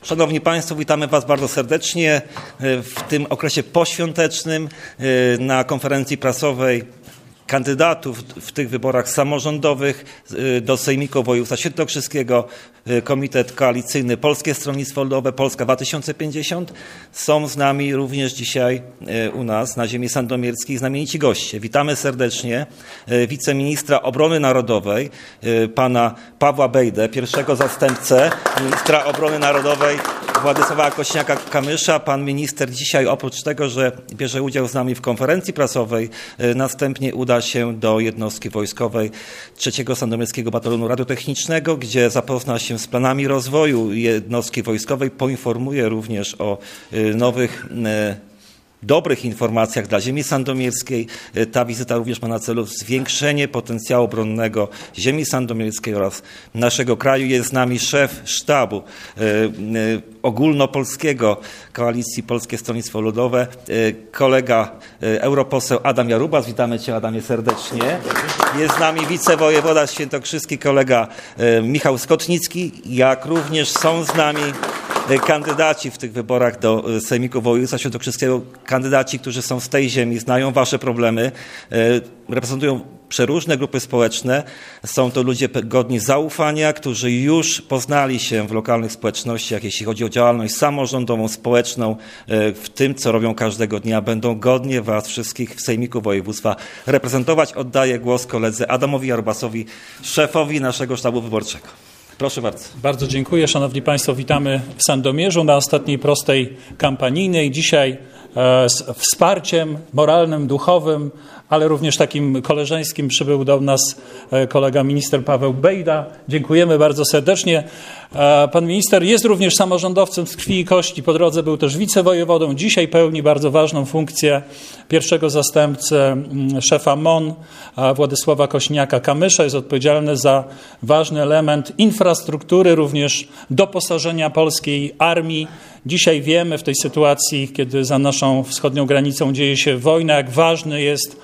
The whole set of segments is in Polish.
Szanowni Państwo, witamy Was bardzo serdecznie w tym okresie poświątecznym na konferencji prasowej kandydatów w tych wyborach samorządowych do Sejmiku Województwa Świętokrzyskiego. Komitet Koalicyjny Polskie Stronnictwo Ludowe, Polska 2050. Są z nami również dzisiaj u nas na ziemi sandomierskiej znamienici goście. Witamy serdecznie wiceministra obrony narodowej, pana Pawła Bejdę, pierwszego zastępcę ministra obrony narodowej Władysława Kosiniaka-Kamysza. Pan minister dzisiaj, oprócz tego, że bierze udział z nami w konferencji prasowej, następnie uda się do jednostki wojskowej 3. Sandomierskiego Batalionu Radiotechnicznego, gdzie zapozna się z planami rozwoju jednostki wojskowej, poinformuje również o nowych dobrych informacjach dla ziemi sandomierskiej. Ta wizyta również ma na celu zwiększenie potencjału obronnego ziemi sandomierskiej oraz naszego kraju. Jest z nami szef sztabu ogólnopolskiego Koalicji Polskie Stronnictwo Ludowe, kolega europoseł Adam Jarubas. Witamy Cię, Adamie, serdecznie. Jest z nami wicewojewoda świętokrzyski, kolega Michał Skotnicki, jak również są z nami kandydaci w tych wyborach do Sejmiku Województwa Świętokrzyskiego, kandydaci, którzy są z tej ziemi, znają Wasze problemy, reprezentują przeróżne grupy społeczne. Są to ludzie godni zaufania, którzy już poznali się w lokalnych społecznościach, jeśli chodzi o działalność samorządową, społeczną, w tym, co robią każdego dnia. Będą godnie Was wszystkich w Sejmiku Województwa reprezentować. Oddaję głos koledze Adamowi Jarubasowi, szefowi naszego sztabu wyborczego. Proszę bardzo. Bardzo dziękuję. Szanowni Państwo, witamy w Sandomierzu na ostatniej prostej kampanijnej. Dzisiaj z wsparciem moralnym, duchowym, ale również takim koleżeńskim przybył do nas kolega minister Paweł Bejda. Dziękujemy bardzo serdecznie. Pan minister jest również samorządowcem z krwi i kości. Po drodze był też wicewojewodą. Dzisiaj pełni bardzo ważną funkcję pierwszego zastępcy szefa MON Władysława Kosiniaka-Kamysza. Jest odpowiedzialny za ważny element infrastruktury, również doposażenia polskiej armii. Dzisiaj wiemy w tej sytuacji, kiedy za naszą wschodnią granicą dzieje się wojna, jak ważny jest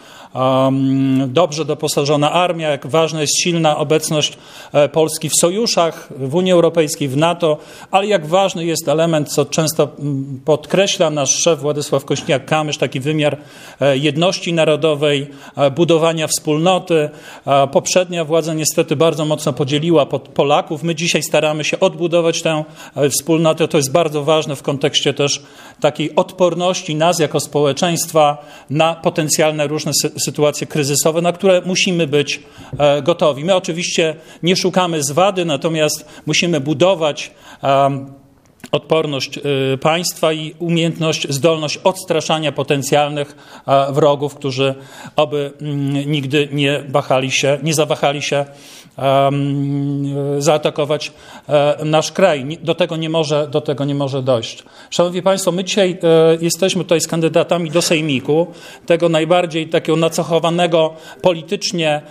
dobrze doposażona armia, jak ważna jest silna obecność Polski w sojuszach, w Unii Europejskiej, w NATO, ale jak ważny jest element, co często podkreśla nasz szef Władysław Kosiniak-Kamysz, taki wymiar jedności narodowej, budowania wspólnoty. Poprzednia władza niestety bardzo mocno podzieliła Polaków. My dzisiaj staramy się odbudować tę wspólnotę. To jest bardzo ważne w kontekście też takiej odporności nas jako społeczeństwa na potencjalne różne sytuacje kryzysowe, na które musimy być gotowi. My oczywiście nie szukamy zwady, natomiast musimy budować odporność państwa i umiejętność, zdolność odstraszania potencjalnych wrogów, którzy oby nigdy nie zawahali się zaatakować nasz kraj. Do tego nie może dojść. Szanowni Państwo, my dzisiaj jesteśmy tutaj z kandydatami do Sejmiku, tego najbardziej takiego nacechowanego politycznie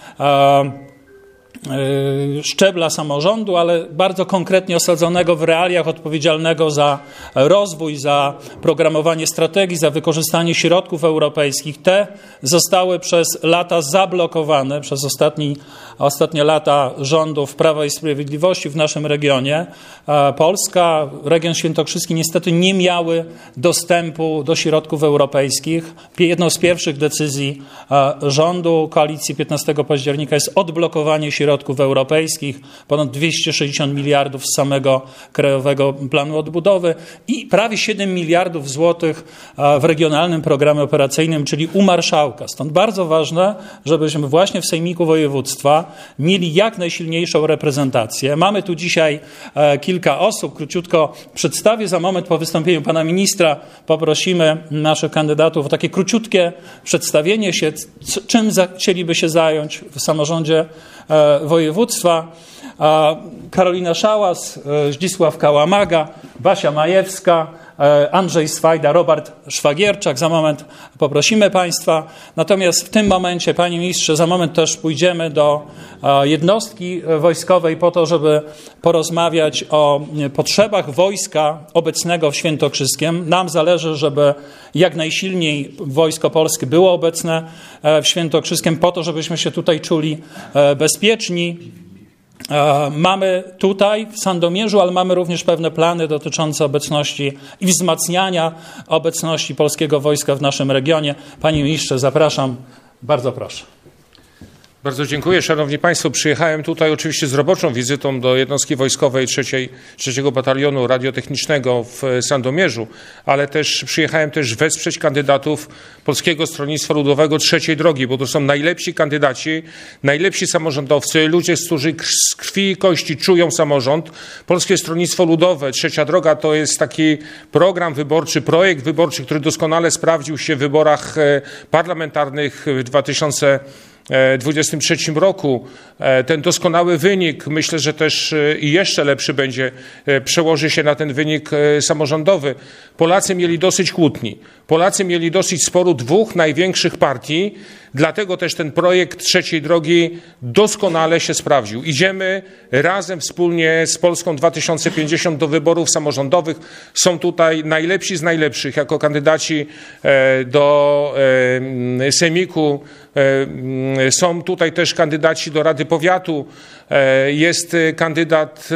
szczebla samorządu, ale bardzo konkretnie osadzonego w realiach, odpowiedzialnego za rozwój, za programowanie strategii, za wykorzystanie środków europejskich. Te zostały przez lata zablokowane, przez ostatnie lata rządów Prawa i Sprawiedliwości w naszym regionie. Polska, region świętokrzyski niestety nie miały dostępu do środków europejskich. Jedną z pierwszych decyzji rządu koalicji 15 października jest odblokowanie środków europejskich, ponad 260 miliardów z samego Krajowego Planu Odbudowy i prawie 7 miliardów złotych w regionalnym programie operacyjnym, czyli u marszałka. Stąd bardzo ważne, żebyśmy właśnie w Sejmiku Województwa mieli jak najsilniejszą reprezentację. Mamy tu dzisiaj kilka osób. Króciutko przedstawię. Za moment po wystąpieniu pana ministra poprosimy naszych kandydatów o takie króciutkie przedstawienie się, czym chcieliby się zająć w samorządzie województwa. Karolina Szałas, Zdzisław Kałamaga, Basia Majewska, Andrzej Swajda, Robert Szwagierczak. Za moment poprosimy Państwa. Natomiast w tym momencie, Panie Ministrze, za moment też pójdziemy do jednostki wojskowej po to, żeby porozmawiać o potrzebach wojska obecnego w Świętokrzyskiem. Nam zależy, żeby jak najsilniej Wojsko Polskie było obecne w Świętokrzyskiem po to, żebyśmy się tutaj czuli bezpieczni. Mamy tutaj w Sandomierzu, ale mamy również pewne plany dotyczące obecności i wzmacniania obecności polskiego wojska w naszym regionie. Panie ministrze, zapraszam. Bardzo proszę. Bardzo dziękuję. Szanowni Państwo, przyjechałem tutaj oczywiście z roboczą wizytą do jednostki wojskowej 3 Batalionu Radiotechnicznego w Sandomierzu, ale też przyjechałem wesprzeć kandydatów Polskiego Stronnictwa Ludowego trzeciej drogi, bo to są najlepsi kandydaci, najlepsi samorządowcy, ludzie, którzy z krwi i kości czują samorząd. Polskie Stronnictwo Ludowe, Trzecia Droga to jest taki program wyborczy, projekt wyborczy, który doskonale sprawdził się w wyborach parlamentarnych w 2023 roku. Ten doskonały wynik, myślę, że też i jeszcze lepszy będzie, przełoży się na ten wynik samorządowy. Polacy mieli dosyć kłótni. Polacy mieli dosyć sporu dwóch największych partii, dlatego też ten projekt trzeciej drogi doskonale się sprawdził. Idziemy razem, wspólnie z Polską 2050 do wyborów samorządowych. Są tutaj najlepsi z najlepszych jako kandydaci do sejmiku. Są tutaj też kandydaci do Rady Powiatu. Jest kandydat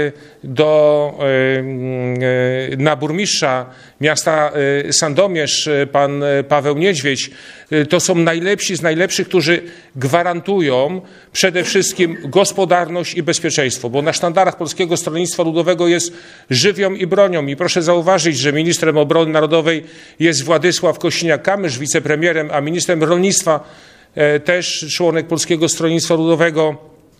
na burmistrza miasta Sandomierz, pan Paweł Niedźwiedź. To są najlepsi z najlepszych, którzy gwarantują przede wszystkim gospodarność i bezpieczeństwo, bo na sztandarach Polskiego Stronnictwa Ludowego jest żywioł i bronią. I proszę zauważyć, że ministrem obrony narodowej jest Władysław Kosiniak-Kamysz, wicepremierem, a ministrem rolnictwa też członek Polskiego Stronnictwa Ludowego,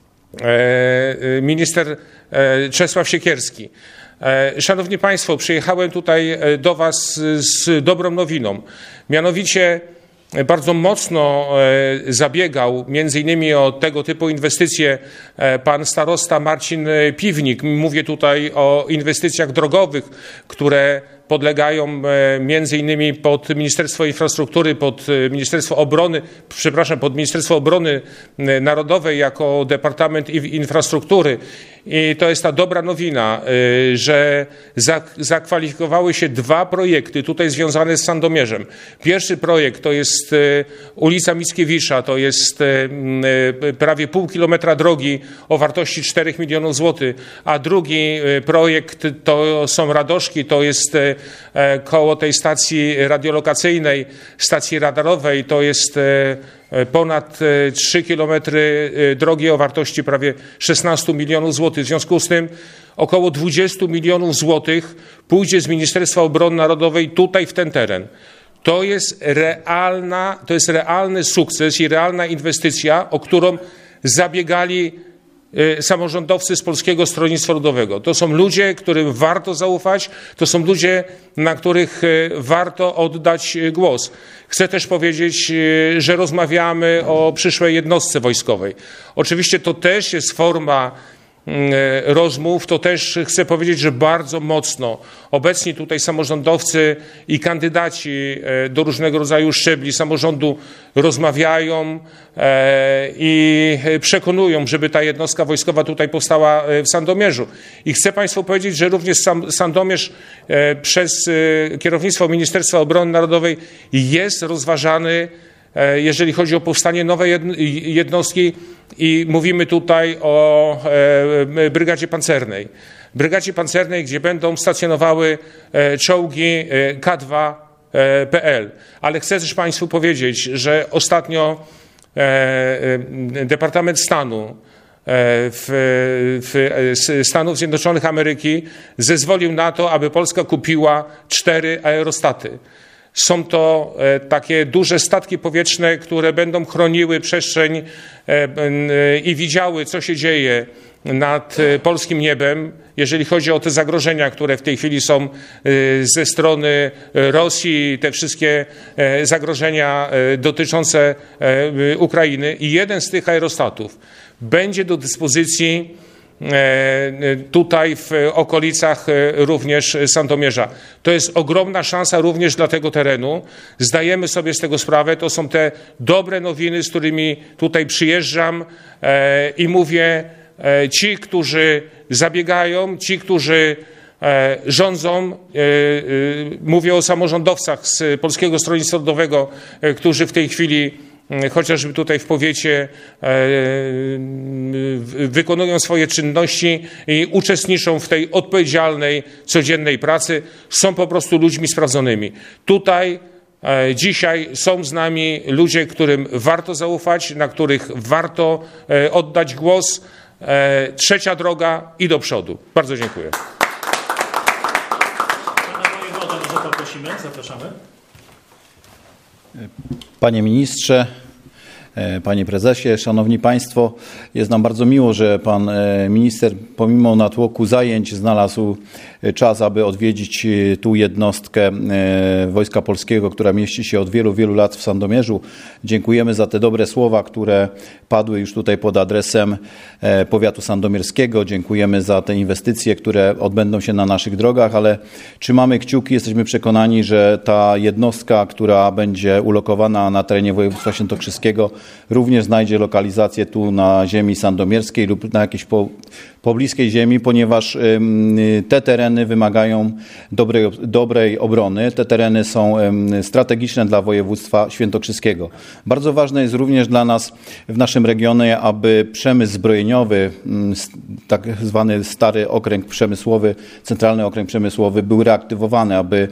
minister Czesław Siekierski. Szanowni Państwo, przyjechałem tutaj do Was z dobrą nowiną. Mianowicie bardzo mocno zabiegał między innymi o tego typu inwestycje pan starosta Marcin Piwnik. Mówię tutaj o inwestycjach drogowych, które podlegają między innymi pod Ministerstwo Infrastruktury, pod Ministerstwo Obrony Narodowej jako Departament Infrastruktury. I to jest ta dobra nowina, że zakwalifikowały się dwa projekty tutaj związane z Sandomierzem. Pierwszy projekt to jest ulica Mickiewicza, to jest prawie pół kilometra drogi o wartości 4 milionów złotych, a drugi projekt to są Radoszki, to jest koło tej stacji radiolokacyjnej, stacji radarowej, to jest ponad 3 kilometry drogi o wartości prawie 16 milionów złotych. W związku z tym około 20 milionów złotych pójdzie z Ministerstwa Obrony Narodowej tutaj w ten teren. To jest realny sukces i realna inwestycja, o którą zabiegali samorządowcy z Polskiego Stronnictwa Ludowego. To są ludzie, którym warto zaufać, to są ludzie, na których warto oddać głos. Chcę też powiedzieć, że rozmawiamy o przyszłej jednostce wojskowej. Oczywiście to też jest forma rozmów, to też chcę powiedzieć, że bardzo mocno obecni tutaj samorządowcy i kandydaci do różnego rodzaju szczebli samorządu rozmawiają i przekonują, żeby ta jednostka wojskowa tutaj powstała w Sandomierzu. I chcę Państwu powiedzieć, że również Sandomierz przez kierownictwo Ministerstwa Obrony Narodowej jest rozważany, jeżeli chodzi o powstanie nowej jednostki, i mówimy tutaj o Brygadzie Pancernej. Brygadzie Pancernej, gdzie będą stacjonowały czołgi K2PL. Ale chcę też Państwu powiedzieć, że ostatnio Departament Stanu Stanów Zjednoczonych Ameryki zezwolił na to, aby Polska kupiła 4 aerostaty. Są to takie duże statki powietrzne, które będą chroniły przestrzeń i widziały, co się dzieje nad polskim niebem, jeżeli chodzi o te zagrożenia, które w tej chwili są ze strony Rosji, te wszystkie zagrożenia dotyczące Ukrainy. I jeden z tych aerostatów będzie do dyspozycji tutaj w okolicach również Sandomierza. To jest ogromna szansa również dla tego terenu. Zdajemy sobie z tego sprawę. To są te dobre nowiny, z którymi tutaj przyjeżdżam i mówię, ci, którzy zabiegają, ci, którzy rządzą, mówię o samorządowcach z Polskiego Stronnictwa Ludowego, którzy w tej chwili chociażby tutaj w powiecie wykonują swoje czynności i uczestniczą w tej odpowiedzialnej, codziennej pracy. Są po prostu ludźmi sprawdzonymi. Tutaj dzisiaj są z nami ludzie, którym warto zaufać, na których warto oddać głos. Trzecia droga i do przodu. Bardzo dziękuję. Pana wojewodę może poprosimy, zapraszamy. Panie ministrze, panie prezesie, szanowni państwo, jest nam bardzo miło, że pan minister pomimo natłoku zajęć znalazł czas, aby odwiedzić tu jednostkę Wojska Polskiego, która mieści się od wielu, wielu lat w Sandomierzu. Dziękujemy za te dobre słowa, które padły już tutaj pod adresem powiatu sandomierskiego. Dziękujemy za te inwestycje, które odbędą się na naszych drogach, ale trzymamy kciuki, jesteśmy przekonani, że ta jednostka, która będzie ulokowana na terenie województwa świętokrzyskiego, również znajdzie lokalizację tu na ziemi sandomierskiej lub na jakiejś pobliskiej ziemi, ponieważ te tereny wymagają dobrej obrony. Te tereny są strategiczne dla województwa świętokrzyskiego. Bardzo ważne jest również dla nas w naszym regionie, aby przemysł zbrojeniowy, tak zwany stary okręg przemysłowy, centralny okręg przemysłowy był reaktywowany, aby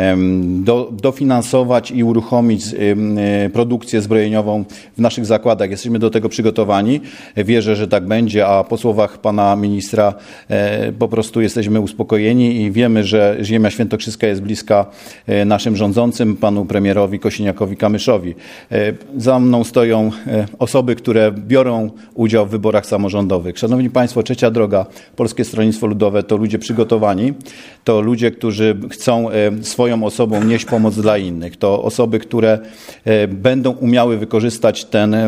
dofinansować i uruchomić produkcję zbrojeniową w naszych zakładach. Jesteśmy do tego przygotowani. Wierzę, że tak będzie, a po słowach pana ministra po prostu jesteśmy uspokojeni i wiemy, że ziemia świętokrzyska jest bliska naszym rządzącym, panu premierowi Kosiniakowi-Kamyszowi. Za mną stoją osoby, które biorą udział w wyborach samorządowych. Szanowni państwo, trzecia droga, Polskie Stronnictwo Ludowe to ludzie przygotowani, to ludzie, którzy chcą swoją osobą nieść pomoc dla innych. To osoby, które będą umiały wykorzystać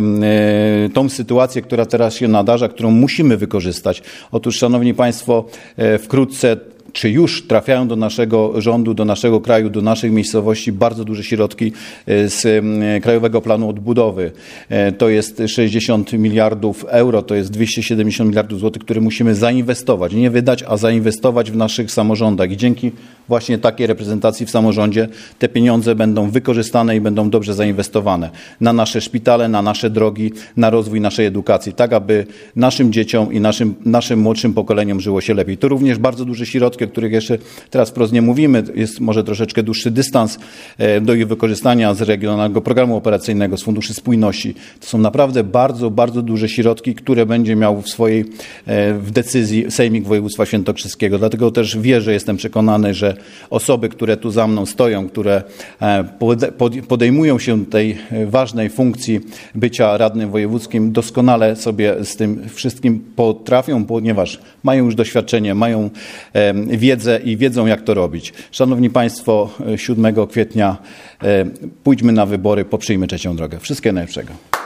tą sytuację, która teraz się nadarza, którą musimy wykorzystać. Otóż, szanowni państwo, wkrótce czy już trafiają do naszego rządu, do naszego kraju, do naszych miejscowości bardzo duże środki z Krajowego Planu Odbudowy. To jest 60 miliardów euro, to jest 270 miliardów złotych, które musimy zainwestować. Nie wydać, a zainwestować w naszych samorządach. I dzięki właśnie takiej reprezentacji w samorządzie te pieniądze będą wykorzystane i będą dobrze zainwestowane na nasze szpitale, na nasze drogi, na rozwój naszej edukacji, tak aby naszym dzieciom i naszym młodszym pokoleniom żyło się lepiej. To również bardzo duże środki, o których jeszcze teraz wprost nie mówimy. Jest może troszeczkę dłuższy dystans do ich wykorzystania z Regionalnego Programu Operacyjnego, z Funduszy Spójności. To są naprawdę bardzo, bardzo duże środki, które będzie miał w decyzji Sejmik Województwa Świętokrzyskiego. Dlatego też wierzę, jestem przekonany, że osoby, które tu za mną stoją, które podejmują się tej ważnej funkcji bycia radnym wojewódzkim, doskonale sobie z tym wszystkim potrafią, ponieważ mają już doświadczenie, mają wiedzę i wiedzą, jak to robić. Szanowni państwo, 7 kwietnia pójdźmy na wybory, poprzyjmy trzecią drogę. Wszystkiego najlepszego.